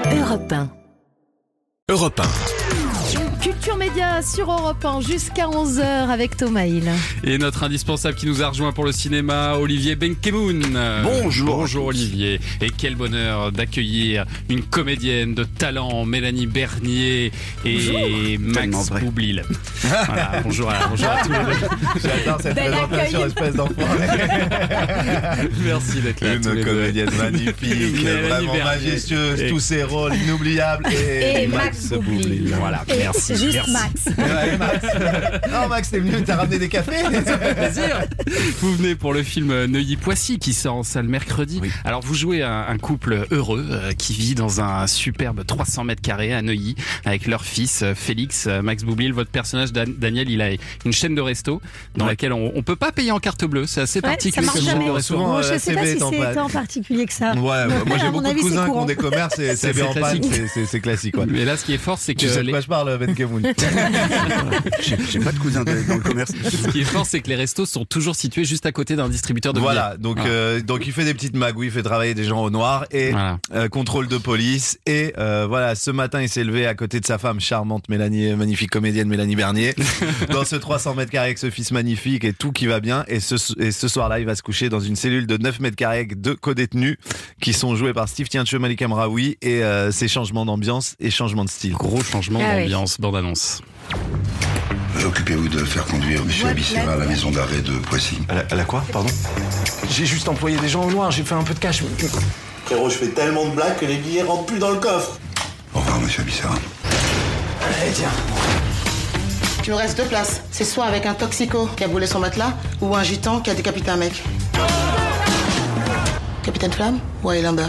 Europe 1. Europe 1. Culture Média sur Europe 1 jusqu'à 11h avec Thomas Hill. Et notre indispensable qui nous a rejoint pour le cinéma, Olivier Benkemoun. Bonjour. Bonjour Olivier. Et quel bonheur d'accueillir une comédienne de talent, Mélanie Bernier et Max Boublil. Voilà, bonjour à tous les deux. J'adore cette Bel présentation, accueil. espèce d'enfant. Merci d'être là. tous Une les deux. comédienne magnifique, Mélanie vraiment Bernier. majestueuse, Et- tous ses rôles inoubliables. Et Max Boublil. Voilà, Et merci. juste merci. Max. Ouais, Max. Oh Max, t'es venu, t'as ramené des cafés. Plaisir. Vous venez pour le film Neuilly-Poissy qui sort en salle mercredi. Oui. Alors vous jouez un couple heureux qui vit dans un superbe 300 mètres carrés à Neuilly avec leur fils Félix. Max Boublil, votre personnage Daniel, il a une chaîne de resto dans Ouais. laquelle on peut pas payer en carte bleue. C'est assez Ouais, particulier ça marche comme genre jamais. de restaurant. Souvent, Bon, je la sais pas CB si est en c'est panne. tant particulier que ça. Ouais, moi j'ai À beaucoup mon de avis, c'est cousins qui courant. ont des commerces et C'est CB en panne, classique. c'est classique. Ouais. Mais là, ce qui est fort, c'est que Tu sais de les... quoi je parle, Ben Kemoun. J'ai pas de cousin dans le commerce. ce qui est fort, c'est que les restos sont toujours situés juste à côté d'un distributeur de Voilà, billets. donc il fait des petites magouilles, il fait travailler des gens au noir et Voilà. contrôle de police. Et voilà, ce matin, il s'est levé à côté de sa femme charmante, Mélanie, magnifique comédienne Mélanie Bernier, dans ce 300 mètres carrés avec ce fils magnifique et tout qui va bien. Et ce soir-là, il va se coucher dans une cellule de 9 mètres carrés avec 2 co-détenus qui sont joués par Steve Tiencheux, Malika Mraoui et ces changements d'ambiance et changements de style. Gros changement Ah oui. d'ambiance, bande-annonce. Occupez-vous de faire conduire M. Abissera à la maison d'arrêt de Poissy. Elle a quoi, pardon? J'ai juste employé des gens au noir, j'ai fait un peu de cash. Frérot, je fais tellement de blagues que les billets rentrent plus dans le coffre. Au revoir, M. Abissera. Allez, tiens. Tu me restes 2 places. C'est soit avec un toxico qui a brûlé son matelas ou un gitan qui a décapité un mec. Capitaine Flamme ou Highlander?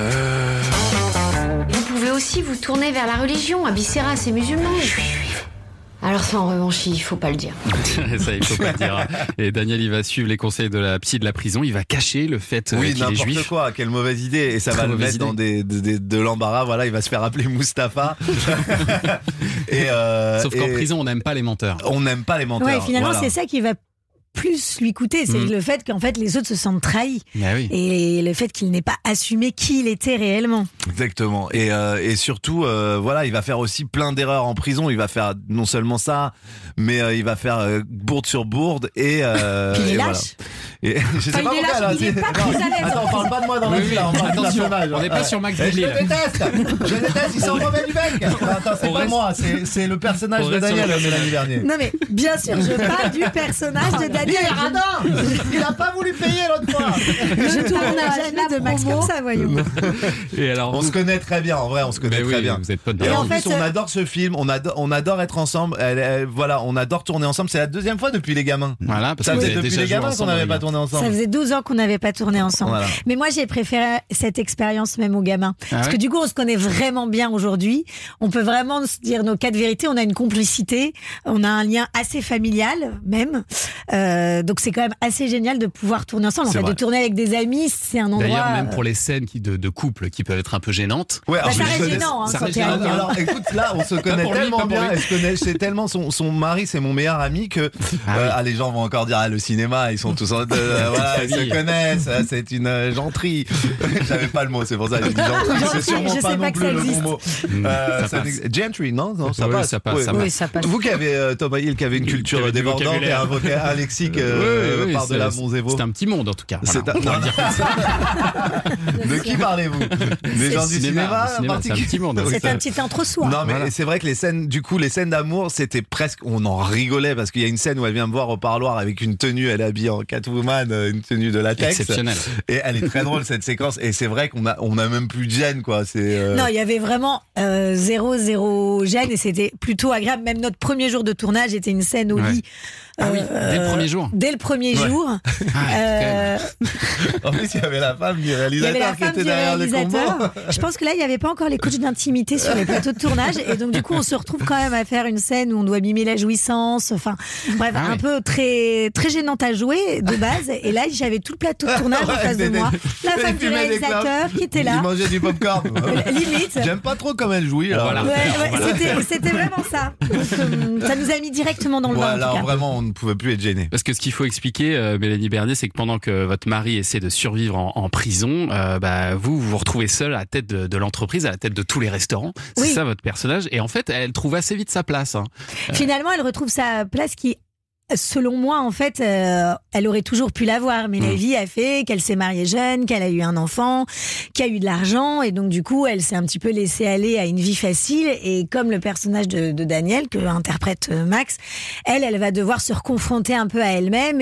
Vous pouvez aussi vous tourner vers la religion. Abissera, c'est musulman. Alors ça, en revanche, il faut pas le dire. Ça, il faut pas le dire. Et Daniel, il va suivre les conseils de la psy de la prison. Il va cacher le fait Oui, qu'il est n'importe juif. quoi, quelle mauvaise idée. Et ça Très va le mauvaise mettre dans de l'embarras. Voilà, il va se faire appeler Mustapha. Sauf qu'en et prison, on n'aime pas les menteurs. on n'aime pas les menteurs. Ouais, finalement, Voilà. c'est ça qui va plus lui coûter. C'est le fait qu'en fait, les autres se sentent trahis. Ah oui. Et le fait qu'il n'ait pas assumé qui il était réellement. Exactement. Et surtout, voilà, il va faire aussi plein d'erreurs en prison. Il va faire non seulement ça, mais il va faire bourde sur bourde et. Puis il est et lâche. voilà. Et je sais Enfin, pas il est pourquoi, lâche, là, il est c'est- pas très à l'aise. Attends, on parle pas de moi dans Oui, le oui, film, on parle du attention, personnage. on n'est pas sur Max Et je Boublil. le déteste, ils sont mauvais du bec. Attends, c'est On pas reste- moi, c'est le personnage on de reste sur Daniel, le Mélanie Bernier. Non mais bien sûr, je parle du personnage de Daniel. Il a pas voulu payer l'autre fois. Je tourne jamais de Max comme ça, voyons. Et alors, On se connaît très bien, en vrai, on se connaît Mais très oui, bien. vous êtes potes Et bien. en en plus, fait, on adore ce film, on adore être ensemble. Voilà, on adore tourner ensemble. C'est la deuxième fois depuis Les Gamins. Voilà, parce Ça que vous faisait avez depuis déjà Les joué Gamins qu'on ensemble, n'avait les pas gars. tourné Ça ensemble. faisait 12 ans qu'on n'avait pas tourné ensemble. Voilà. Mais moi, j'ai préféré cette expérience même aux gamins. Parce ouais que du coup, on se connaît vraiment bien aujourd'hui. On peut vraiment se dire nos 4 vérités. On a une complicité. On a un lien assez familial, même. Donc, c'est quand même assez génial de pouvoir tourner ensemble. En C'est fait, vrai. de tourner avec des amis, c'est un endroit. D'ailleurs, même pour les scènes de couple qui peuvent être un peu gênantes. Ouais, Bah, alors, ça je reste connais- gênant, hein, ça quand reste t'es gênant. ami, hein. Alors écoute, là on se connaît pour lui, tellement pas pour bien, lui. et c'est tellement son mari, c'est mon meilleur ami que les gens vont encore dire le cinéma, ils sont tous en voilà, ils se famille. connaissent, c'est une genterie. J'avais pas le mot, c'est pour ça que j'ai dit genterie, c'est sûrement je pas sais non pas que plus ça le bon existe. mot. Ça passe. Gentry, non, ça Oui, passe. ça passe, Oui, ça oui. Oui, ça passe. Vous qui avez Thomas Hill qui avait une Qui culture avait du débordante et vocabulaire. un lexique Oui, par de la Monzévo. C'est un petit monde en tout cas. C'est Voilà, on va le dire comme ça. De qui parlez-vous? Des gens du cinéma en c'est un particulier? petit monde. C'est un petit entre-soi. Non mais Voilà. c'est vrai que les scènes d'amour c'était presque, on en rigolait parce qu'il y a une scène où elle vient me voir au parloir avec une tenue, elle est habillée en Catwoman, une tenue de latex. Exceptionnel. Et elle est très drôle cette séquence et c'est vrai qu'on a même plus de gêne quoi. C'est Non, il y avait vraiment zéro gêne et c'était plutôt agréable. Même notre premier jour de tournage était une scène au Ouais. lit. Ah oui, dès le premier jour. Dès le premier Ouais. jour. En plus il y avait la femme du Il y avait réalisateur la qui femme était du derrière le combo. réalisateur. Je pense que là, il n'y avait pas encore les coachs d'intimité sur les plateaux de tournage. Et donc, du coup, on se retrouve quand même à faire une scène où on doit mimer la jouissance. Enfin, bref, Ah un ouais. peu très, très gênante à jouer de base. Et là, j'avais tout le plateau de tournage en Ouais, face de moi. La il femme du fumait des réalisateur clopes, qui était Il là. mangeait du popcorn. Limite. J'aime pas trop comme elle jouit. Voilà. Ouais, Voilà. c'était vraiment ça. Donc, ça nous a mis directement dans le bain. Ouais, en tout alors cas. vraiment, ne pouvait plus être gêné. Parce que ce qu'il faut expliquer, Mélanie Bernier, c'est que pendant que votre mari essaie de survivre en prison, vous vous retrouvez seule à la tête de l'entreprise, à la tête de tous les restaurants. C'est ça votre personnage. Et en fait, elle trouve assez vite sa place. Finalement, elle retrouve sa place qui... Selon moi, en fait, elle aurait toujours pu l'avoir, mais la vie a fait qu'elle s'est mariée jeune, qu'elle a eu un enfant, qu'elle a eu de l'argent, et donc du coup, elle s'est un petit peu laissée aller à une vie facile. Et comme le personnage de Daniel, que interprète Max, elle va devoir se reconfronter un peu à elle-même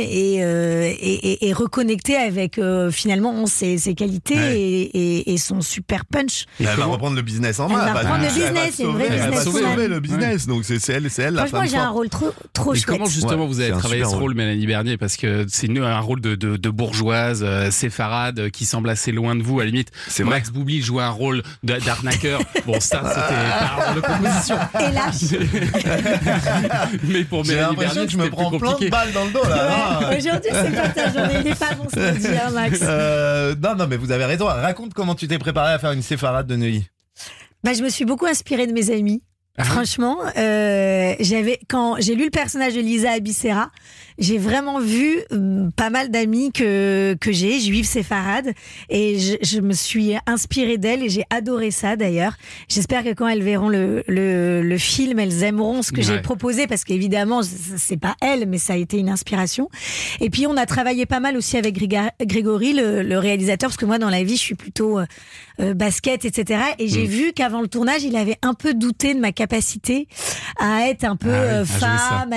et reconnecter avec finalement ses qualités et son super punch. Et elle va reprendre le business en main. Elle va reprendre le business, c'est une vraie businesswoman. Elle va sauver le business, donc c'est elle la femme forte. Franchement, j'ai un rôle trop chouette. Comment justement vous avez travaillé ce rôle, Mélanie Bernier, parce que c'est un rôle de bourgeoise séfarade qui semble assez loin de vous, à la limite. Max Boublil jouait un rôle d'arnaqueur. Bon, ça, c'était pas un rôle de composition. Et là, mais pour Mélanie Bernier, je me prends plein de balles dans le dos, là. Aujourd'hui, c'est pas ta journée. Il est pas bon, ce qu'on dit, hein, Max. Non, mais vous avez raison. Raconte comment tu t'es préparé à faire une séfarade de Neuilly. Je me suis beaucoup inspirée de mes amis. Franchement, quand j'ai lu le personnage de Lisa Abissera, j'ai vraiment vu pas mal d'amis que j'ai, juives séfarades, et je me suis inspirée d'elles et j'ai adoré ça d'ailleurs. J'espère que quand elles verront le film, elles aimeront ce que j'ai proposé, parce qu'évidemment c'est pas elles, mais ça a été une inspiration. Et puis on a travaillé pas mal aussi avec Grégory, le réalisateur, parce que moi dans la vie je suis plutôt basket, etc. Et j'ai vu qu'avant le tournage il avait un peu douté de ma capacité à être un peu femme,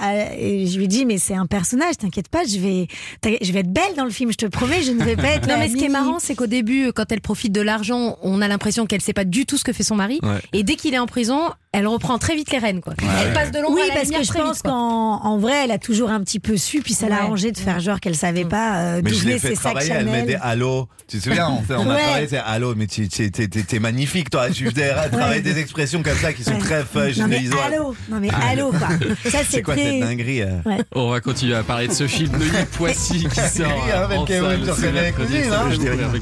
et je lui ai dit mais c'est un personnage, t'inquiète pas, je vais être belle dans le film, je te promets, je ne vais pas être non mais ce qui est marrant, c'est qu'au début, quand elle profite de l'argent, on a l'impression qu'elle sait pas du tout ce que fait son mari, et dès qu'il est en prison, elle reprend très vite les rênes, quoi. Elle passe de l'ombre à la lumière. Oui, parce que je pense qu'en vrai, elle a toujours un petit peu su, puis ça l'a arrangé de faire genre qu'elle savait pas d'où venaient ses sacs Chanel. Elle met des allô. Tu te souviens, on a parlé, c'est allô, mais t'es magnifique, toi. Tu faisais travailler des expressions comme ça qui sont très feuilles. Non mais allô, quoi. Ça c'est quoi cette dinguerie? On va continuer à parler de ce film Neuilly Poissy qui sort en salle ce mercredi. Je dis rien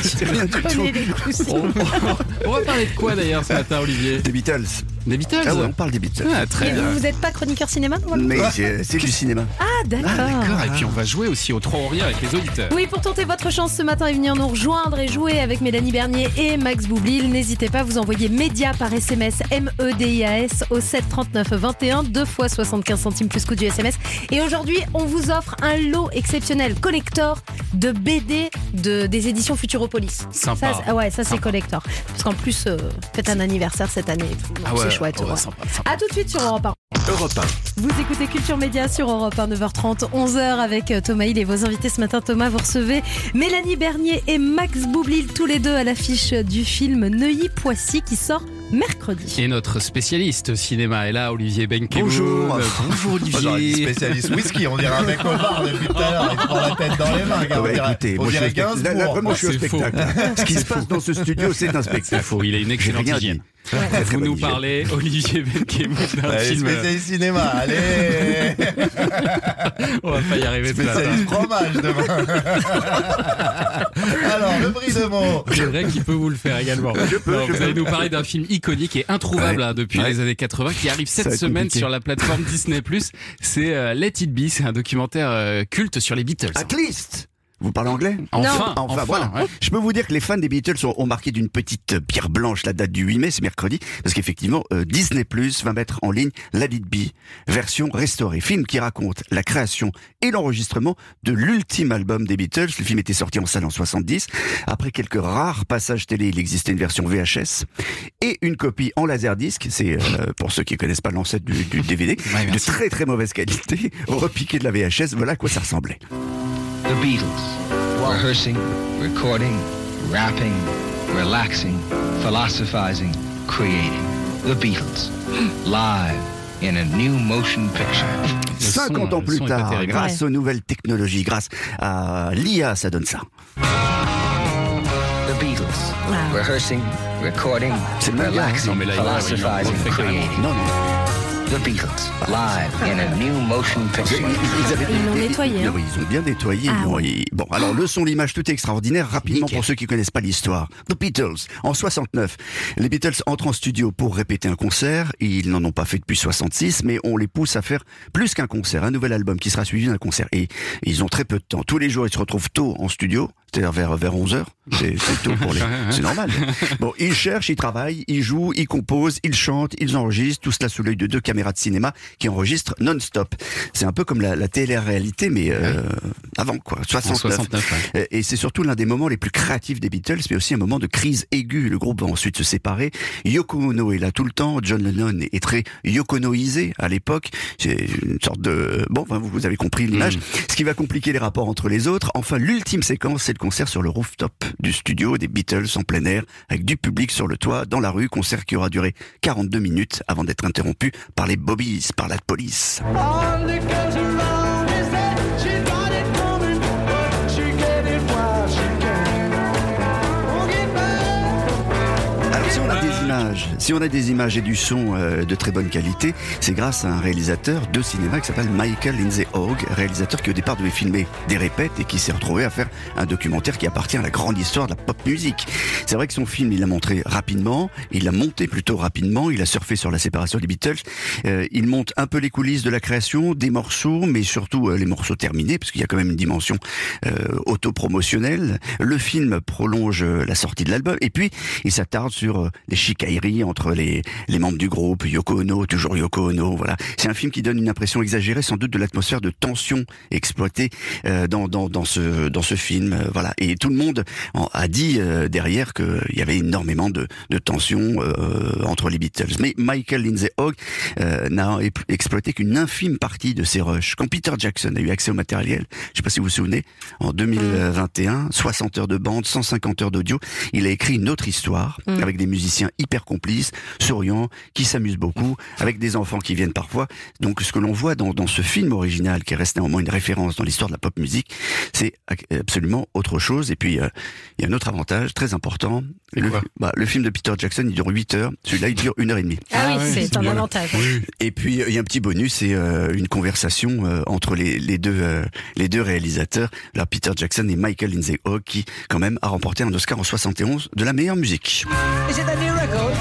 du tout. On va parler de quoi d'ailleurs ce matin, Olivier? Des Beatles. Des Beatles? Ah ouais, on parle des Beatles. Très bien. Vous n'êtes pas chroniqueur cinéma? Mais c'est du cinéma. Ah d'accord. Et puis on va jouer aussi au 3 en rien avec les auditeurs. Oui, pour tenter votre chance ce matin et venir nous rejoindre et jouer avec Mélanie Bernier et Max Boublil, n'hésitez pas, vous envoyez média par SMS, MEDIAS au 7 39 21, 2 fois 75 centimes plus coût du SMS. Et aujourd'hui, on vous offre un lot exceptionnel collector de BD des éditions Futuropolis. Sympa. Ça c'est collector. Parce qu'en plus, faites un anniversaire cette année. C'est chouette. Sympa. À tout de suite sur Europe 1. Europe 1. Vous écoutez Culture Média sur Europe 1, 9h30, 11h avec Thomas Hill et vos invités ce matin. Thomas, vous recevez Mélanie Bernier et Max Boublil, tous les deux à l'affiche du film Neuilly Poissy qui sort mercredi. Et notre spécialiste cinéma est là, Olivier Benkemoun. Bonjour Olivier. Spécialiste whisky, on dirait un mec au bar depuis tout à l'heure, il prend la tête dans les mains. Écoutez, moi je suis au spectacle. Ce qui se passe dans ce studio, c'est un spectacle. C'est faux, il a une excellente hygiène. Vous nous parlez, Olivier Benkemoun, d'un film. Spécialiste cinéma, allez. On va pas y arriver ce matin. Spécialiste fromage demain. Alors, le prix de mots. C'est vrai qu'il peut vous le faire également. Vous allez nous parler d'un film iconique et introuvable depuis les années 80 qui arrive cette semaine sur la plateforme Disney+. C'est Let It Be, c'est un documentaire culte sur les Beatles. At least. Vous parlez anglais? Enfin, voilà. Ouais. Je peux vous dire que les fans des Beatles ont marqué d'une petite pierre blanche la date du 8 mai, c'est mercredi, parce qu'effectivement, Disney+ va mettre en ligne Let It Be, version restaurée. Film qui raconte la création et l'enregistrement de l'ultime album des Beatles. Le film était sorti en salle en 70. Après quelques rares passages télé, il existait une version VHS et une copie en laserdisc. C'est, pour ceux qui connaissent pas l'ancêtre du DVD, de très très mauvaise qualité, repiqué de la VHS. Voilà à quoi ça ressemblait. The Beatles. Rehearsing, recording, rapping, relaxing, philosophizing, creating. The Beatles. Live in a new motion picture. 50 ans plus tard, grâce aux nouvelles technologies, grâce à l'IA, ça donne ça. The Beatles. Rehearsing, recording, relaxing, philosophizing, creating. Non. The Beatles, live in a new motion picture. Ils l'ont nettoyé. Oui, ils ont bien nettoyé. Bon, alors le son, l'image, tout est extraordinaire. Rapidement, pour ceux qui connaissent pas l'histoire. The Beatles, en 69. Les Beatles entrent en studio pour répéter un concert. Ils n'en ont pas fait depuis 66, mais on les pousse à faire plus qu'un concert, un nouvel album qui sera suivi d'un concert. Et ils ont très peu de temps. Tous les jours, ils se retrouvent tôt en studio, c'est-à-dire vers 11h. C'est tôt pour les... C'est normal. Bon, ils cherchent, ils travaillent, ils jouent, ils composent, ils chantent, ils enregistrent, tout cela sous l'œil de 2 caméras de cinéma qui enregistrent non-stop. C'est un peu comme la télé-réalité, mais avant, quoi. 69. Ouais. Et c'est surtout l'un des moments les plus créatifs des Beatles, mais aussi un moment de crise aiguë. Le groupe va ensuite se séparer. Yoko Ono est là tout le temps. John Lennon est très yokonoisé à l'époque. C'est une sorte de... Bon, vous avez compris l'image. Ce qui va compliquer les rapports entre les autres. Enfin, l'ultime séquence, c'est le concert sur le rooftop du studio des Beatles en plein air, avec du public sur le toit, dans la rue. Concert qui aura duré 42 minutes avant d'être interrompu par les Bobbies, par la police. Si on a des images et du son de très bonne qualité, c'est grâce à un réalisateur de cinéma qui s'appelle Michael Lindsay Hogg, réalisateur qui au départ devait filmer des répètes et qui s'est retrouvé à faire un documentaire qui appartient à la grande histoire de la pop music. C'est vrai que son film, il l'a montré rapidement, il l'a monté plutôt rapidement, il a surfé sur la séparation des Beatles, il monte un peu les coulisses de la création, des morceaux, mais surtout les morceaux terminés, parce qu'il y a quand même une dimension autopromotionnelle. Le film prolonge la sortie de l'album, et puis il s'attarde sur les chicailleries entre les membres du groupe, Yoko Ono, toujours Yoko Ono, voilà. C'est un film qui donne une impression exagérée, sans doute, de l'atmosphère de tension exploitée dans ce film, voilà. Et tout le monde a dit derrière qu'il y avait énormément de tension entre les Beatles. Mais Michael Lindsay Hogg n'a exploité qu'une infime partie de ces rushs. Quand Peter Jackson a eu accès au matériel, je sais pas si vous vous souvenez, en 2021, 60 heures de bande, 150 heures d'audio, il a écrit une autre histoire avec des musiciens hyper complices, souriants, qui s'amusent beaucoup, avec des enfants qui viennent parfois. Donc ce que l'on voit dans ce film original, qui reste néanmoins une référence dans l'histoire de la pop musique, c'est absolument autre chose. Et puis il y a un autre avantage très important. Le film de Peter Jackson, il dure 8 heures. Celui-là, il dure 1h30. Ah oui, c'est un avantage. Oui. Et puis il y a un petit bonus, c'est une conversation entre les deux réalisateurs, là, Peter Jackson et Michael Lindsay Hogg, qui quand même a remporté un Oscar en 71 de la meilleure musique. Is it a new record?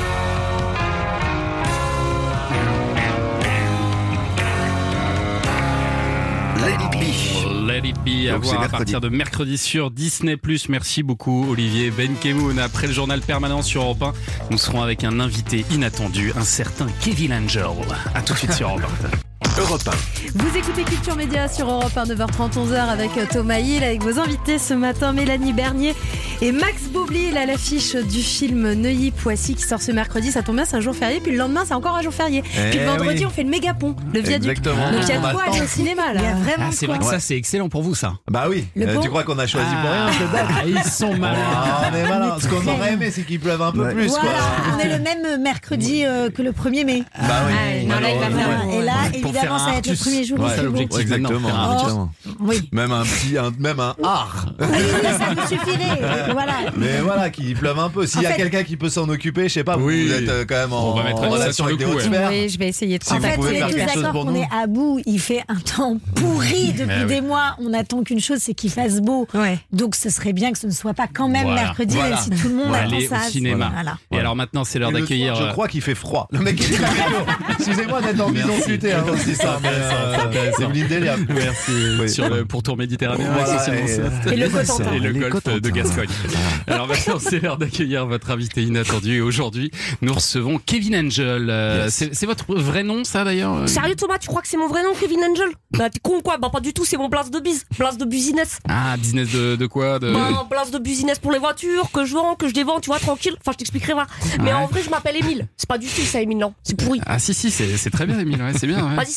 Let It Be, à voir à partir de mercredi sur Disney+. Merci beaucoup Olivier Benkemoun. Après le journal permanent sur Europe 1, nous serons avec un invité inattendu, un certain Kevin Angel. A tout de suite sur Europe 1. Europe 1. Vous écoutez Culture Média sur Europe 1, 9h30, 11h avec Thomas Hill, avec vos invités ce matin, Mélanie Bernier et Max Boublil à l'affiche du film Neuilly-Poissy qui sort ce mercredi. Ça tombe bien, c'est un jour férié, puis le lendemain c'est encore un jour férié. Puis le vendredi on fait le méga pont, le viaduc. Exactement. Donc il y a de quoi aller au cinéma là. Il y a vraiment c'est vrai que ça c'est excellent pour vous ça. Bah oui, tu crois qu'on a choisi pour rien cette date? Ils sont malins. On est malins. Ce qu'on aurait aimé c'est qu'il pleuve un peu plus. Voilà, quoi. on est le même mercredi que le 1er mai. Bah oui. Non, là, il va faire... Et là évidemment ça va être le premier jour. C'est l'objectif. Exactement. Oui. Même un art. Oui, ça nous suffirait. Voilà. Mais voilà, qu'il pleuve un peu. S'il y a quelqu'un qui peut s'en occuper, je sais pas, vous êtes quand même en relation avec des hautes sphères. Oui, je vais essayer de Si vous pouvez faire quelque chose pour qu'on nous. est à bout, il fait un temps pourri depuis des mois. On attend qu'une chose, c'est qu'il fasse beau. Ouais. Donc ce serait bien que ce ne soit pas quand même mercredi, même si tout le monde attend aller ça. Au cinéma. Voilà. Et alors maintenant, c'est l'heure d'accueillir. Je crois qu'il fait froid. Le mec est très excusez-moi d'être en bison futé. C'est ça. C'est une idée. Merci. Sur le pourtour méditerranéen. Et le Cotentin. Et le golfe de Gascogne. Alors maintenant, c'est l'heure d'accueillir votre invité inattendu. Et aujourd'hui, nous recevons Kevin Angel. C'est votre vrai nom, ça d'ailleurs? Sérieux Thomas, tu crois que c'est mon vrai nom, Kevin Angel? Bah t'es con ou quoi? Bah pas du tout, c'est mon place de bise, place de business. Ah, business de quoi? Bah place de business pour les voitures, que je vends, que je dévends, tu vois, tranquille. Enfin je t'expliquerai, va. Mais en vrai je m'appelle Émile. C'est pas du tout ça Émile, non, c'est pourri. Ah si, c'est très bien Émile, ouais, c'est bien. Ouais. Vas-y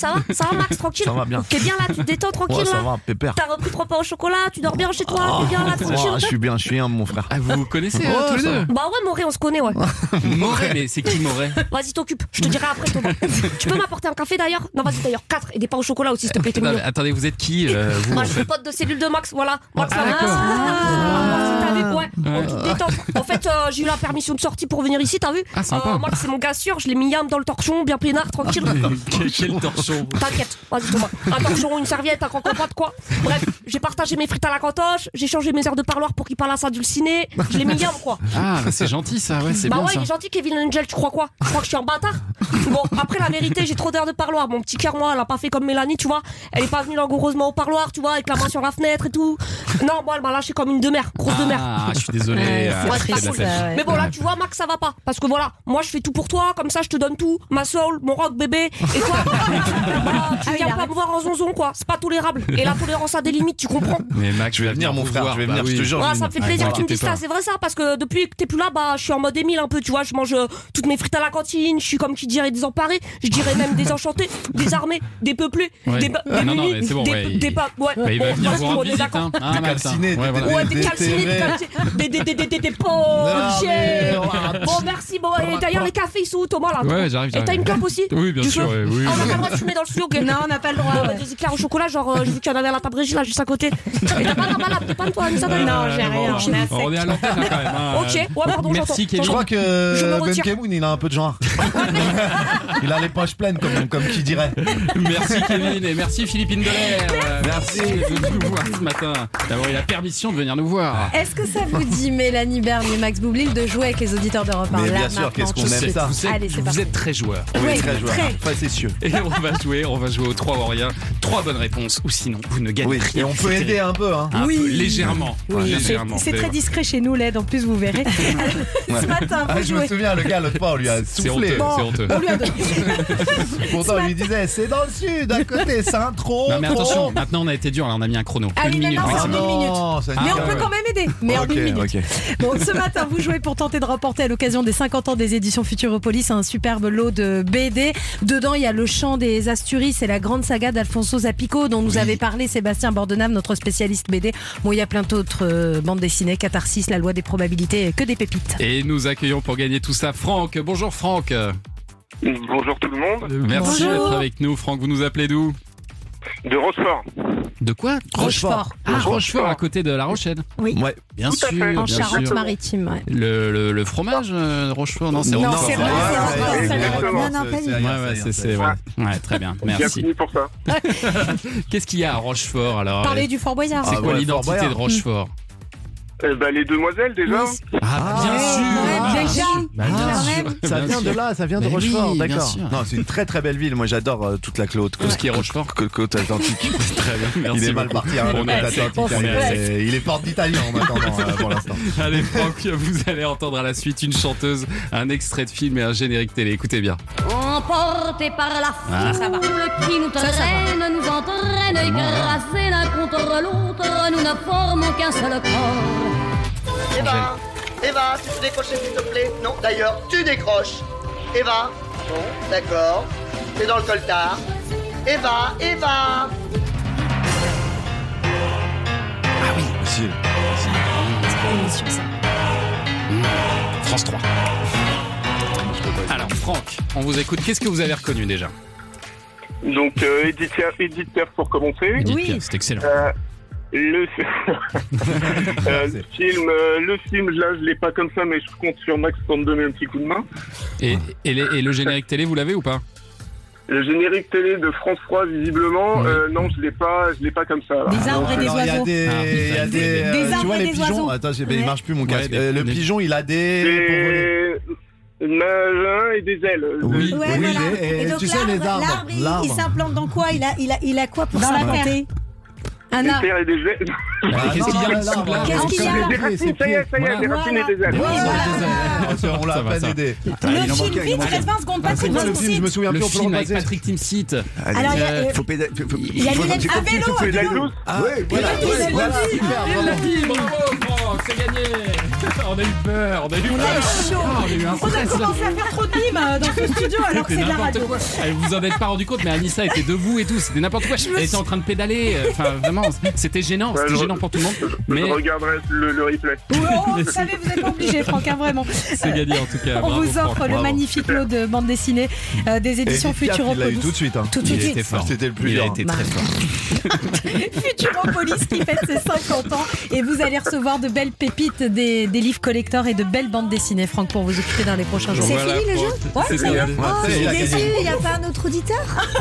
ça va Max, tranquille. Ça va bien. T'es bien là, tu te détends tranquille Ouais, ça là. va, pépère. T'as repris 3 pains au chocolat, tu dors bien chez toi, t'es bien là, tranquille. Je suis un mon frère. Ah, vous vous connaissez tous les deux? Bah ouais, Moré, on se connaît, ouais. Moré, mais c'est qui Moré? Vas-y, t'occupe, je te dirai après, Thomas. Tu peux m'apporter un café d'ailleurs? Non, vas-y, d'ailleurs, 4 et des pains au chocolat aussi, s'il te plaît, t'es mignon. Attendez, vous êtes qui vous? Moi, je suis pote de cellule de Max, voilà. Max, Ah, d'accord. Ouais, en toute détente. En fait, j'ai eu la permission de sortie pour venir ici, t'as vu? Ah, sympa. Max, c'est mon gars sûr, je l'ai mis yam dans le torchon, bien peinard, tranquille. Quel torchon? T'inquiète, vas-y Thomas. Un torchon, une serviette, un croque-patte, quoi. Bref, j'ai partagé mes frites à la cantoche, j'ai changé mes heures de parloir pour qu'il parle à sa dulcinée. Je l'ai mis yam, quoi. Ah, bah c'est gentil ça, ouais, c'est Bah bien ouais, ça. il est gentil, Kevin Angel, tu crois quoi? Tu crois que je suis un bâtard? Bon, après, la vérité, j'ai trop d'heures de parloir. Mon petit cœur, moi, elle a pas fait comme Mélanie, tu vois. Elle est pas venue langoureusement au parloir, tu vois, avec la main sur la fenêtre et tout. Non, moi, elle m'a lâché comme une demeure, grosse demeure. Ah, je suis désolé. Ouais, c'est c'est de la cool. fête. Mais bon, là, tu vois, Max, ça va pas. Parce que voilà, moi, je fais tout pour toi, comme ça, je te donne tout. Ma soul, mon rock, bébé. Et toi, bah, tu viens pas me voir en zonzon, quoi. C'est pas tolérable. Et la tolérance a des limites, tu comprends? Mais Max, Je vais venir, mon frère, je vais venir, je te jure. Ouais, je ça vais me fait venir. plaisir que tu me t'inquiète dises ça, pas. c'est vrai ça, parce que depuis que t'es plus là, bah, je suis en mode Émile un peu, tu vois, je mange toutes mes frites à la cantine, je suis comme qui dirait désemparé, je dirais même désenchanté, désarmé, dépeuplé, Ouais. des Non, non, mais c'est bon, ouais, il va venir vous rendre visite, hein. Ah, Max, calciné, ouais, voilà. Ouais, des calcinés, des pauvres. Bon, merci. Bon, et d'ailleurs, les cafés, ils sont où, Thomas, là? Ouais, j'arrive. Et t'as une clope aussi? Oui, bien Du sûr, feu? oui. Ah, on a pas le droit de fumer dans le studio, ok? Non, on n'a pas le droit. ouais. Des éclairs au chocolat, genre, j'ai vu qu'il y en avait à la table régie, là, juste à côté. Et t'as pas d'emballage, t'es pas de toi, Anissa? Non, j'ai rien. Bon, on est à l'antenne là, quand même. hein. Ok, ouais, pardon, Merci, j'entends. Kevin. Je crois Je me que Ben retire. Kemoun, il a un peu de genre. Il a les poches pleines, comme qui dirait. Merci Kevin et merci Philippine Delair. Merci de venir nous voir ce matin, d'avoir eu la permission de venir nous voir. Est-ce que ça vous dit, Mélanie Bernier, Max Boublil, de jouer avec les auditeurs d'Europe 1? Mais Là, bien sûr, maintenant, qu'est-ce qu'on tout de aime suite. ça. Allez, c'est Vous parti. êtes très joueur. Oui, Oui, très joueur. très. Facétieux. Et on va jouer aux 3 ou rien. 3 bonnes réponses ou sinon vous ne gagnez Oui, rien. et on peut aider un peu, hein. Un Oui. peu, légèrement. Oui, Légèrement. c'est très discret chez nous, l'aide, en plus, vous verrez. Ce matin, Ah, vous je me jouez. souviens, le gars, l'autre fois, on lui a C'est soufflé. honteux, c'est honteux. On lui a donné. Pourtant, on lui disait, c'est dans le sud, à côté, c'est un trop. Non mais attention, maintenant on a été dur, là, on a mis un chrono. Ah oui, Une minute. maintenant, c'est maximum. en une minute. Non, ça Mais dit- on peut quand même aider, mais en Ok, une minute. ok. Bon, ce matin, vous jouez pour tenter de remporter à l'occasion des 50 ans des éditions Futuropolis un superbe lot de BD. Dedans, il y a Le Chant des Asturies, c'est la grande saga d'Alfonso Zapico dont nous avait parlé Sébastien Bordenave, notre spécialiste BD. Bon, il y a plein d'autres bandes dessinées, Catharsis, La Loi des probabilités, que des pépites. Et nous accueillons pour gagner tout ça Franck. Bonjour Franck. Bonjour tout le monde. Merci Bonjour. d'être avec nous. Franck, vous nous appelez d'où? De Rochefort. De quoi? Rochefort. Ah, Rochefort à côté de La Rochelle. Oui. Ouais. Bien Tout à sûr, fait. En bien sûr. Charente-Maritime, ouais. Le fromage de Rochefort, non, c'est Non, Roquefort. c'est Ouais, Roquefort. ouais, Exactement. Non, pas du tout. c'est ouais. Ouais, très bien. Bien Merci. fini pour ça. Qu'est-ce qu'il y a à Rochefort alors? Parler du Fort Boyard. C'est Ah quoi ouais, l'identité Fort Boyard. de Rochefort? Les demoiselles déjà. Ah, bien sûr. Ouais, déjà. Bah, bien Ah, sûr. Ça Bien vient sûr. de là, ça vient de Mais Rochefort, oui, bien d'accord. sûr. Non, c'est une très très belle ville. Moi, j'adore toute la côte. Tout ce qui est Rochefort. Côte atlantique. Très bien. Merci Il est mal beaucoup. parti, hein, On le est côte assez- atlantique. on est assez- Il est porte d'Italie en attendant pour l'instant. Allez Franck, vous allez entendre à la suite une chanteuse, un extrait de film et un générique télé. Écoutez bien. Emportés par la foule qui nous traîne, nous entraîne, écrasés l'un contre l'autre, nous ne formons qu'un seul corps. Eva, tu peux décrocher s'il te plaît? Non, d'ailleurs, tu décroches. Eva, bon, d'accord. T'es dans le coltard. Eva. Facile. France 3. Alors Franck, on vous écoute. Qu'est-ce que vous avez reconnu déjà? Donc Edith Piaf pour commencer. Edith Piaf, c'est excellent. Le film, là, je l'ai pas comme ça, mais je compte sur Max pour me donner un petit coup de main. Et le générique télé, vous l'avez ou pas? Le générique télé de France 3, visiblement, non, je l'ai pas comme ça. Là. Des arbres et des Alors, il y a oiseaux. des, arbres tu vois et les des pigeons. oiseaux. Attends, il Ouais. marche plus mon casque. Ouais, Le pigeon, il a des. Et des ailes. Oui, Ouais, oui, voilà. et Et donc tu sais les arbres. l'arbre, il s'implante dans quoi? Il a quoi pour Dans la s'implanter? Un Des arbre. terres et des ailes. Qu'est-ce qu'il y a en dessous de l'arbre? Qu'est-ce qu'il y a? Des racines, ça y est, des racines et des ailes. On l'a Ça va, pas ça. aidé. Le film, vite, il reste 20 secondes. C'est quoi le film? Je me souviens Le plus. On peut film avec repasser. Patrick Timsit. Alors, il y a, Faut pédaler. il y a Lionel à vélo. Pédale douce. Ah ouais, voilà. Il l'a dit, Super, Il bravo. l'a dit, bravo Franck. c'est gagné. On a eu peur, on a eu chaud. On a eu un stress. On a commencé à faire trop de mimes dans ce studio alors que c'est de la radio. Quoi. Vous en êtes pas rendu compte, mais Anissa était debout et tout, c'était n'importe quoi. Elle était en train de pédaler, enfin vraiment, c'était gênant, gênant pour tout le monde. Je regarderai le replay. Vous savez, vous n'êtes pas obligé, Franck, vraiment. C'est gagné en tout cas. On bravo, vous offre Franck, le magnifique lot de bande dessinée des éditions Futuropolis. Il l'a eu tout de suite. Tout de suite. C'était le plus dur. Il a été très fort. Futuropolis qui fête ses 50 ans et vous allez recevoir de belles pépites, des livres collector et de belles bandes dessinées, Franck, pour vous occuper dans les prochains jours. C'est fini le jeu? C'est ça. Il est déçu, il n'y a pas un autre auditeur?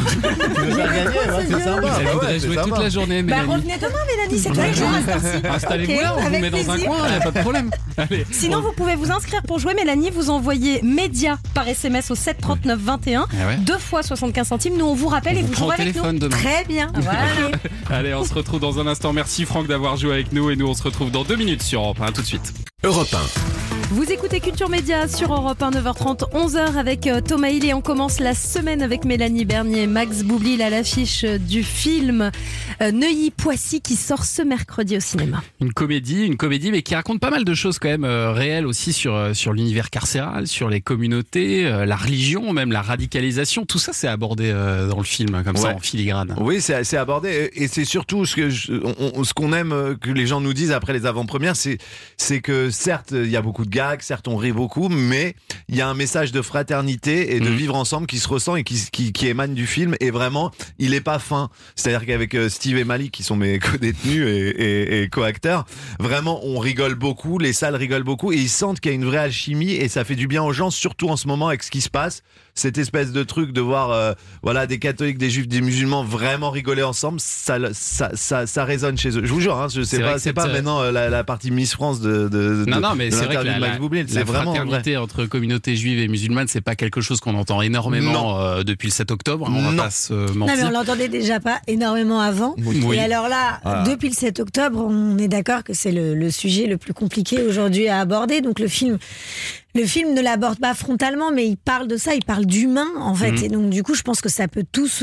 C'est sympa. Elle voudrait jouer toute la journée, Mélanie. Revenez demain, Mélanie, c'est toi le jour. Installez-vous là, on vous met dans un coin, il n'y a pas de problème. Allez. Sinon, vous pouvez vous inscrire pour jouer, Mélanie. Vous envoyez média par SMS au 7 39 21, 2 fois 75 centimes. Nous, on vous rappelle et vous jouerez avec nous. Demain. Très bien. Voilà. Allez, on se retrouve dans un instant. Merci Franck d'avoir joué avec nous et nous, on se retrouve dans 2 minutes sur Europe 1. Tout de suite. Europe 1. Vous écoutez Culture Média sur Europe 1, 9h30, 11h avec Thomas Hill et on commence la semaine avec Mélanie Bernier, Max Boublil à l'affiche du film Neuilly-Poissy qui sort ce mercredi au cinéma. Une comédie mais qui raconte pas mal de choses quand même réelles aussi sur l'univers carcéral, sur les communautés, la religion, même la radicalisation. Tout ça c'est abordé dans le film comme ça en filigrane. Oui, c'est abordé et c'est surtout ce qu'on aime que les gens nous disent après les avant-premières, c'est que certes il y a beaucoup de gags, certes on rit beaucoup, mais il y a un message de fraternité et de vivre ensemble qui se ressent et qui émane du film et vraiment il est pas fin. C'est-à-dire qu'avec Steve et Malik qui sont mes co-détenus et co-acteurs, vraiment on rigole beaucoup, les salles rigolent beaucoup et ils sentent qu'il y a une vraie alchimie et ça fait du bien aux gens, surtout en ce moment avec ce qui se passe. Cette espèce de truc de voir des catholiques, des juifs, des musulmans vraiment rigoler ensemble, ça résonne chez eux. Je vous jure, hein, c'est pas maintenant la partie Miss France de mais c'est vrai que la fraternité entre communautés juives et musulmanes, c'est pas quelque chose qu'on entend énormément depuis le 7 octobre. On va pas se mentir. Non, mais on l'entendait déjà pas énormément avant. Oui. Et alors là, depuis le 7 octobre, on est d'accord que c'est le sujet le plus compliqué aujourd'hui à aborder. Donc le film ne l'aborde pas frontalement, mais il parle de ça, il parle d'humain en fait. Et donc du coup, je pense que ça peut tous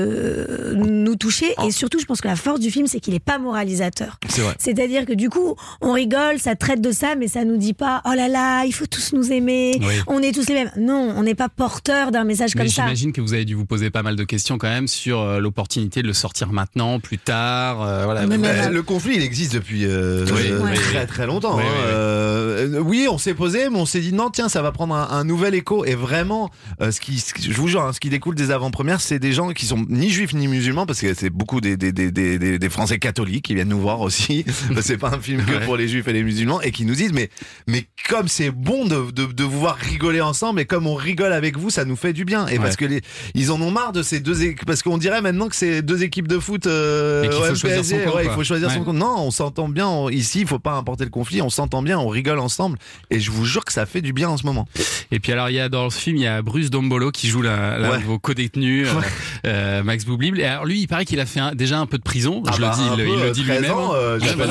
nous toucher. Et surtout, je pense que la force du film, c'est qu'il est pas moralisateur. C'est vrai. C'est-à-dire que du coup, on rigole, ça traite de ça, mais ça nous dit pas oh là là, il faut tous nous aimer, on est tous les mêmes. Non, on n'est pas porteur d'un message comme ça. J'imagine que vous avez dû vous poser pas mal de questions quand même sur l'opportunité de le sortir maintenant, plus tard. Le conflit, il existe depuis très très longtemps. Oui, on s'est posé, mais on s'est dit non, tiens, ça va prendre un nouvel écho. Et vraiment, je vous jure, ce qui découle des avant-premières, c'est des gens qui sont ni juifs ni musulmans, parce que c'est beaucoup des Français catholiques qui viennent nous voir aussi. C'est pas un film que pour les juifs et les musulmans, et qui nous disent mais comme c'est bon de vous voir rigoler ensemble, et comme on rigole avec vous, ça nous fait du bien. Et parce que ils en ont marre de ces parce qu'on dirait maintenant que c'est 2 équipes de foot il faut choisir son compte. Non, on s'entend bien ici, il faut pas importer le conflit, on s'entend bien, on rigole ensemble, et je vous jure que ça fait du bien en ce moment. Et puis alors dans ce film il y a Bruce Dombolo qui joue l'un de vos co-détenus, Max Boublil. Et alors lui il paraît qu'il a fait déjà un peu de prison. Il le dit lui-même. J'appelle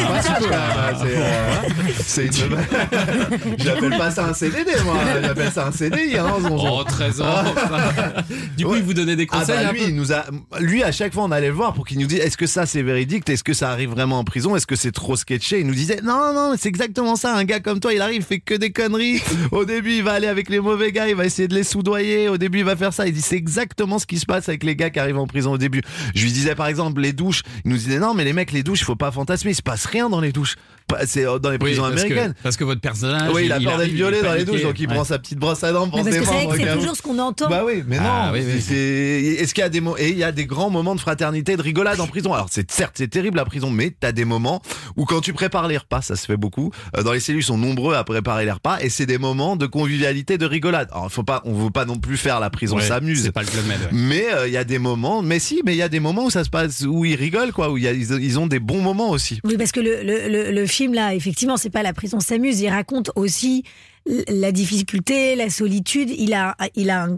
j'appelle pas ça un CDD, moi. J'appelle ça un CDI. 13 ans. Du coup il vous donnait des conseils. Lui à chaque fois on allait le voir pour qu'il nous dise est-ce que ça c'est véridique, est-ce que ça arrive vraiment en prison, est-ce que c'est trop sketché. Il nous disait non c'est exactement ça, un gars comme toi il arrive, il fait que des conneries. Au début il va aller avec les mauvais gars, il va essayer de les soudoyer, au début il va faire ça. Il dit c'est exactement ce qui se passe avec les gars qui arrivent en prison au début. Je lui disais par exemple les douches, il nous disait non mais les mecs les douches il faut pas fantasmer, il se passe rien dans les douches. C'est dans les prisons américaines. Parce que votre personnage il a peur d'être violé dans les douches, donc il prend sa petite brosse à dents pour se défendre. C'est toujours ce qu'on entend. Bah oui, mais non. Est-ce qu'il y a il y a des grands moments de fraternité, de rigolade en prison. Alors certes c'est terrible la prison, mais t'as des moments où quand tu prépares les repas, ça se fait beaucoup. Dans les cellules, ils sont nombreux à préparer les repas, et c'est des moments de convivialité, de rigolade. Alors on veut pas non plus faire la prison s'amuse. C'est pas le Club Med. Mais il y a des moments, mais il y a des moments où ça se passe, où ils rigolent quoi, où ils ont des bons moments aussi. Oui, parce que le film là, effectivement, c'est pas la prison s'amuse. Il raconte aussi la difficulté, la solitude. Il a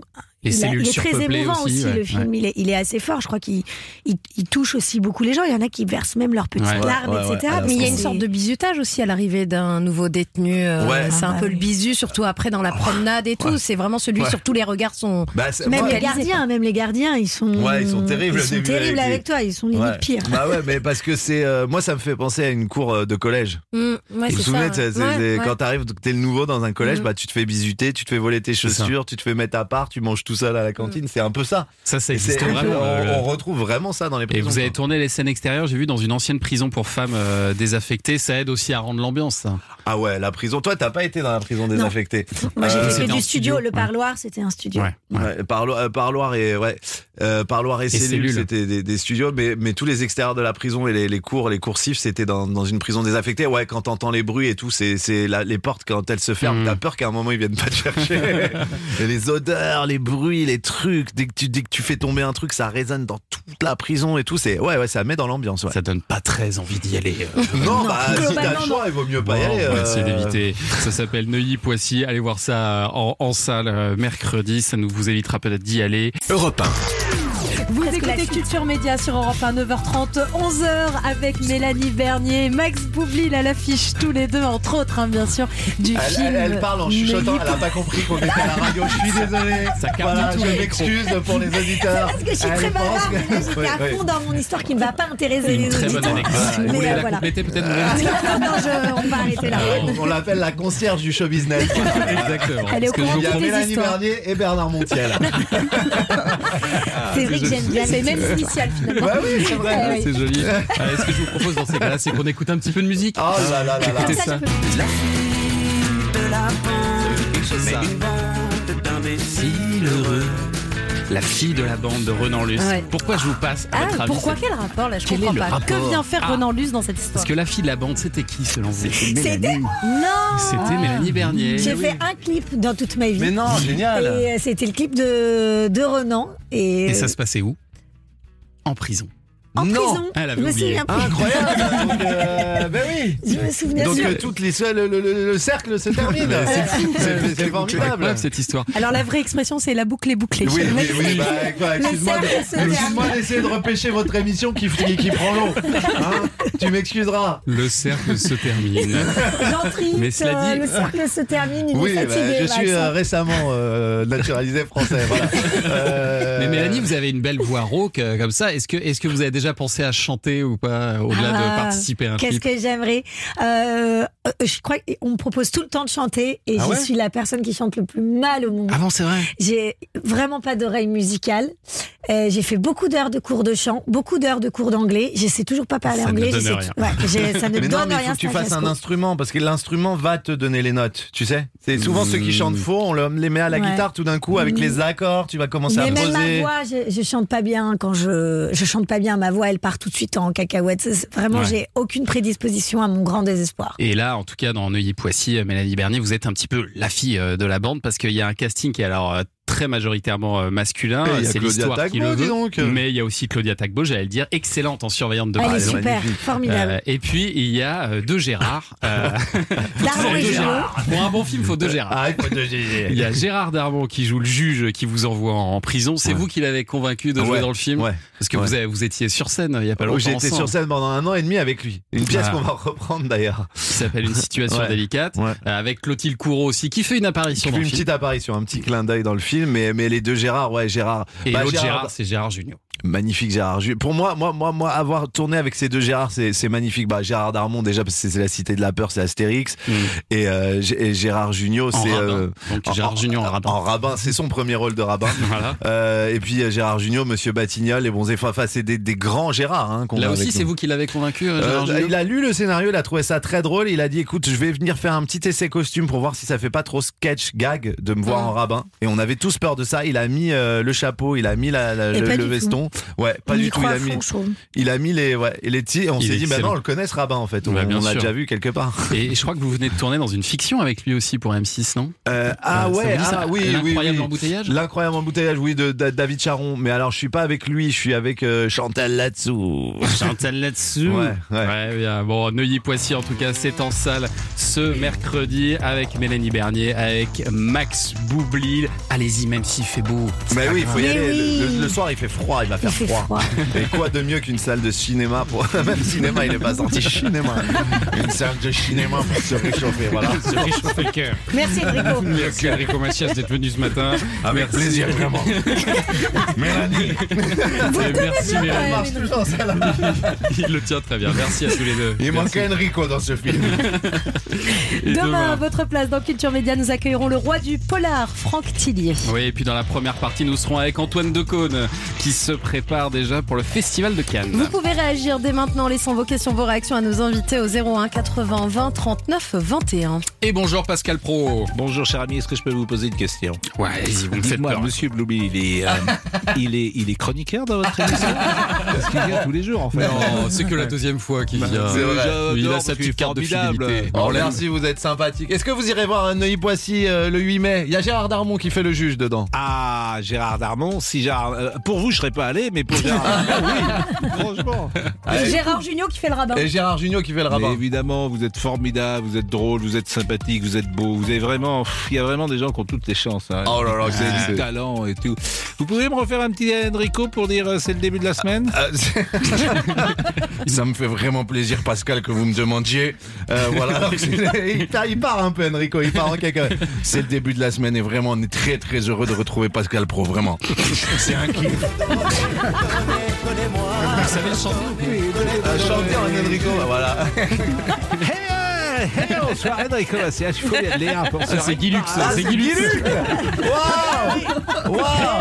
Les cellules il est très surpeuplées émouvant aussi, le film. Ouais. Il est assez fort. Je crois qu'il touche aussi beaucoup les gens. Il y en a qui versent même leurs petites larmes, etc. Mais il y a une sorte de bizutage aussi à l'arrivée d'un nouveau détenu. C'est un peu le bisu, surtout après dans la promenade et tout. C'est vraiment celui sur tous les regards sont. Même les gardiens, ils sont. Ouais, ils sont terribles. Ils sont terribles avec toi. Ils sont limite pires. Bah ouais, mais parce que c'est moi, ça me fait penser à une cour de collège. Vous vous souvenez, quand t'arrives, t'es le nouveau dans un collège, bah tu te fais bisuter, tu te fais voler tes chaussures, tu te fais mettre à part, tu manges tout seul à la cantine. C'est un peu ça. Ça existe vraiment. On retrouve vraiment ça dans les prisons. Et vous avez tourné les scènes extérieures, j'ai vu, dans une ancienne prison pour femmes désaffectées. Ça aide aussi à rendre l'ambiance, ça. Ah ouais, la prison. Toi, t'as pas été dans la prison désaffectée. Moi, j'ai fait du studio. Le parloir, c'était un studio. Parloir et cellules, c'était des studios. Mais tous les extérieurs de la prison et les coursifs, c'était dans une prison désaffectée. Ouais, quand t'entends les bruits et tout, c'est les portes, quand elles se ferment, t'as peur qu'à un moment ils viennent pas te chercher. Et les odeurs, les bruits, les trucs, dès que tu fais tomber un truc, ça résonne dans toute la prison et tout. C'est ça met dans l'ambiance. Ça donne pas très envie d'y aller. Non, si t'as le choix, il vaut mieux pas y aller. On va essayer d'éviter. Ça s'appelle Neuilly-Poissy. Allez voir ça en salle mercredi. Ça nous vous évitera peut-être d'y aller. Europe 1. Vous écoutez Culture Média sur Europe 1, 9h30, 11h avec Mélanie Bernier, Max Boublil à l'affiche, tous les deux, entre autres, bien sûr, du film. Elle parle en chuchotant, elle n'a pas compris qu'on était à la radio. Je suis désolé. Je m'excuse pour les auditeurs. Parce que je suis très bavarde, mais là j'étais à fond dans mon histoire qui ne va pas intéresser les auditeurs. Très bonne anecdote. Vous voulez la compléter peut-être? Non, on va arrêter là. On l'appelle la concierge du show business. Exactement. Elle est au courant de toutes les Mélanie histoires. Bernier et Bernard Montiel. C'est vrai que j'aime bien. C'est même initial finalement. Bah oui, c'est vrai. C'est joli. Ce que je vous propose dans ces cas-là, c'est qu'on écoute un petit peu de musique. Oh là là là là. Écoutez ça. La fille de la bande, mais une bande d'imbéciles heureux. La fille de la bande de Renan Luce. Pourquoi je vous passe à votre avis? Pourquoi quel rapport là? Je Quel comprends est le pas. rapport? Que vient faire Renan Luce dans cette histoire? Parce que la fille de la bande, c'était qui selon vous? C'était Non. C'était Mélanie Bernier. J'ai fait un clip dans toute ma vie. Mais non, génial. Et c'était le clip de Renan. Et ça se passait où? En prison. En prison. Elle avait je me oublié. souviens plus. Incroyable. Donc, ben oui. Je me souvenais. Donc toutes les le cercle se termine. C'est fou. C'est formidable cette histoire. Alors la vraie expression c'est la boucle est bouclée. Oui, excuse-moi d'essayer de repêcher votre émission qui prend l'eau. Tu m'excuseras. Le cercle se termine. J'entrine. Mais cela dit, le cercle se termine. Il est fatigué. Je suis récemment naturalisé français. Voilà. Mais Mélanie, vous avez une belle voix rauque comme ça. Est-ce que vous avez déjà pensé à chanter ou pas, au-delà de participer à un clip? Qu'est-ce que j'aimerais je crois qu'on me propose tout le temps de chanter et je suis la personne qui chante le plus mal au monde. Ah bon, c'est vrai? J'ai vraiment pas d'oreille musicale. J'ai fait beaucoup d'heures de cours de chant, beaucoup d'heures de cours d'anglais. Je sais toujours pas parler anglais. Ça ne donne rien. Ça ne mais donne non, mais rien. il faut que tu fasses un instrument parce que l'instrument va te donner les notes. Tu sais, c'est souvent ceux qui chantent faux, on les met à la guitare tout d'un coup avec les accords. Tu vas commencer à poser. Même ma voix, je chante pas bien quand je chante pas bien. Ma voix, elle part tout de suite en cacahuète. Vraiment, j'ai aucune prédisposition à mon grand désespoir. Et là, en tout cas, dans Neuilly-Poissy, Mélanie Bernier, vous êtes un petit peu la fille de la bande parce qu'il y a un casting qui est alors très majoritairement masculin. C'est l'histoire qui le veut. Mais il y a aussi Claudia Tagbo, j'allais le dire, excellente en surveillante de Elle est prison. super, formidable. Et puis il y a deux Gérard. Darmon et Gérard. Pour un bon film, il faut deux Gérard. Il y a Gérard Darmon qui joue le juge qui vous envoie en prison. C'est vous qui l'avez convaincu de jouer dans le film? Parce que vous étiez sur scène il y a pas longtemps. J'ai été sur scène pendant 1 an et demi avec lui. Une pièce qu'on va reprendre d'ailleurs. Qui s'appelle Une situation délicate. Avec Clotilde Courreau aussi qui fait une apparition dans le film. Une petite apparition, un petit clin d'œil dans le film. Mais les deux Gérard, Gérard. Et l'autre Gérard, c'est Gérard Jugnot. Magnifique Gérard Jugnot. Pour moi, avoir tourné avec ces deux Gérard, c'est magnifique. Gérard Darmon déjà parce que c'est la cité de la peur, c'est Astérix. Et Gérard Jugnot, c'est Gérard Jugnot en rabbin, c'est son premier rôle de rabbin. Voilà. Et puis Gérard Jugnot, Monsieur Batignolles, et bon, c'est des grands Gérard. Là aussi, c'est vous qui l'avez convaincu. Gérard Jugnot. Il a lu le scénario, il a trouvé ça très drôle. Il a dit, écoute, je vais venir faire un petit essai costume pour voir si ça fait pas trop sketch gag de me voir en rabbin. Et on avait tous peur de ça. Il a mis le chapeau, il a mis le veston. Ouais, pas du tout. Il a mis les petits. On s'est dit, non, on le connaît ce rabbin en fait. On l'a déjà vu quelque part. Et je crois que vous venez de tourner dans une fiction avec lui aussi pour M6, non? Oui. L'incroyable embouteillage. L'incroyable embouteillage, oui, de David Charon. Mais alors, je suis pas avec lui, je suis avec Chantal Latsou. Chantal Latsou. Ouais, bien. Bon, Neuilly-Poissy, en tout cas, c'est en salle ce mercredi avec Mélanie Bernier, avec Max Boublil. Allez-y, même s'il fait beau. Mais oui, il faut y aller. Le soir, il fait froid, il va faire froid. Et quoi de mieux qu'une salle de cinéma pour même cinéma, il est pas sorti cinéma. Une salle de cinéma pour se réchauffer, voilà. Se réchauffer le cœur. Merci Enrico. Merci Enrico Macias d'être venu ce matin. Avec plaisir, vraiment. Mélanie. Merci Mélanie. Il le tient très bien. Merci à tous les deux. Il manquait Enrico dans ce film. Demain, à votre place dans Culture Média, nous accueillerons le roi du polar, Franck Tillier. Oui, et puis dans la première partie, nous serons avec Antoine Decaune qui se prépare déjà pour le Festival de Cannes. Vous pouvez réagir dès maintenant, laissant vos questions, vos réactions à nos invités au 01 80 20 39 21. Et bonjour Pascal Praud. Bonjour cher ami, est-ce que je peux vous poser une question? Ouais, allez-y, vous me faites peur. Monsieur Bloubi, il est chroniqueur dans votre émission? Parce qu'il vient tous les jours en fait. Non, c'est que la deuxième fois qu'il vient. C'est vrai. Il a sa petite carte de fidélité. Merci, vous êtes sympathique. Est-ce que vous irez voir Neuilly-Poissy le 8 mai? Il y a Gérard Darmon qui fait le juge dedans. Ah, Gérard Darmon, pour vous je serais pas allé, mais pour Gérard Darmon, oui, franchement. Et Gérard Jugnot qui fait le rabbin. Et Gérard Jugnot qui fait le rabbin. Mais évidemment, vous êtes formidable, vous êtes drôle, vous êtes sympathique, vous êtes beau, vous avez vraiment, il y a vraiment des gens qui ont toutes les chances. Hein. Oh là là, vous avez du talent et tout. Vous pouvez me refaire un petit Enrico pour dire c'est le début de la semaine? Ça me fait vraiment plaisir, Pascal, que vous me demandiez. Voilà. Alors, il part un peu, Enrico. Il part en quelque. C'est le début de la semaine et vraiment, on est très très heureux de retrouver Pascal Praud. Vraiment. C'est un kiff. Vous savez le chanter? Chanter en Enrico, voilà. Hey, bonsoir Enrico Macias, je faut bien lire pour ça. C'est Guilux, c'est Guilux. Waouh.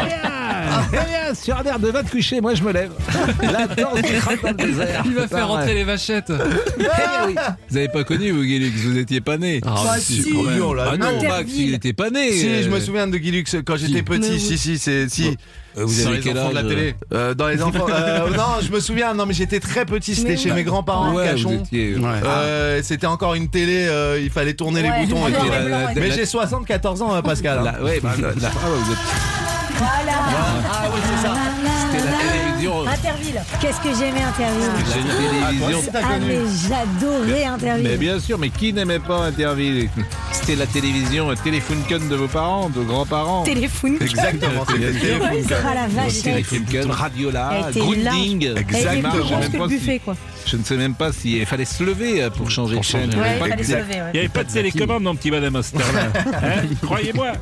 Sur un air de va te coucher, moi je me lève. La danse du crabe dans le désert. Il va faire rentrer les vachettes. Oui. Vous avez pas connu vous Guilux, vous étiez pas né. Ah si. Ah non, Max, il était pas né. Si, je me souviens de Guilux quand j'étais petit. Si. Vous avez quel âge de la télé dans les enfants. Non, je me souviens. Non, mais j'étais très petit. C'était chez mes grands-parents à Cachon. C'était encore une télé. Il fallait tourner les boutons. Mais j'ai 74 ans, Pascal. Oui, vous êtes. Voilà. Ah oui, c'est ça. C'était la télévision. Interville. Qu'est-ce que j'aimais Interville? Mais j'adorais Interville. Mais bien sûr, mais qui n'aimait pas Interville? C'était la télévision Téléfunken de vos parents, de grands-parents. Téléfunken. Exactement, c'était Téléfunken. Téléfunken, Radiola, Grunding. Exactement. Je ne sais même pas s'il fallait se lever pour changer de chaîne. Il n'y avait pas de télécommande, mon petit madame Osterlin. Croyez-moi.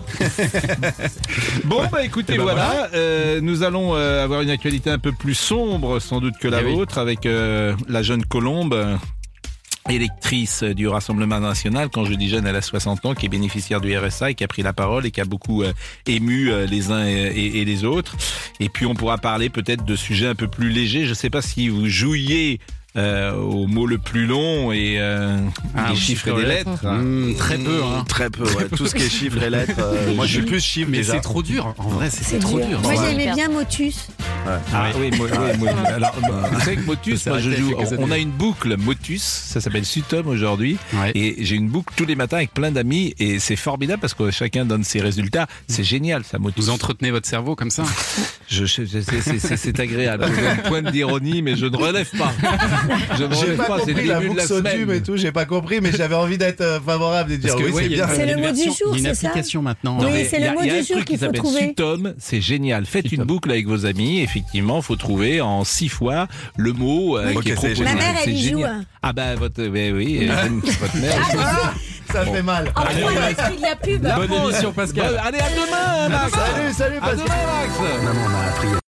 Bon, bah écoutez, voilà. Nous allons avoir une actualité un peu plus sombre, sans doute que la vôtre, avec la jeune Colombe. Électrice du Rassemblement National, quand je dis jeune, elle a 60 ans, qui est bénéficiaire du RSA et qui a pris la parole et qui a beaucoup ému les uns et les autres. Et puis on pourra parler peut-être de sujets un peu plus légers. Je ne sais pas si vous jouiez au mot le plus long et des chiffres et des lettres. Très peu, hein. Très peu, ouais. Tout ce qui est chiffres et lettres. Moi, je suis plus chiffres. Mais déjà. c'est trop dur. En vrai, c'est trop dur. Moi, j'aimais bien Motus. Oui. Alors, vous savez que Motus, moi, je joue. On a une boucle Motus, ça s'appelle Sutom aujourd'hui, et j'ai une boucle tous les matins avec plein d'amis, et c'est formidable parce que chacun donne ses résultats. C'est génial, ça, Motus. Vous entretenez votre cerveau comme ça? C'est agréable. J'ai une pointe d'ironie, mais je ne relève pas. J'ai pas compris la boucle Sotum et tout, j'ai pas compris, mais j'avais envie d'être favorable et de dire oui, c'est bien. C'est le mot du jour, c'est ça? Il y a une application maintenant. Oui, c'est le mot du jour qu'il faut trouver. Sutom, c'est génial. Faites une boucle avec vos amis, effectivement, il faut trouver en 6 fois le mot qui est proposé. Ma mère, elle y joue. Ah bah, votre mère. Ça fait mal. En plus, elle a écrit de la pub. Bonne émission, Pascal. Allez, à demain, Max. Salut, Pascal. À demain, Max. Maman m'a appris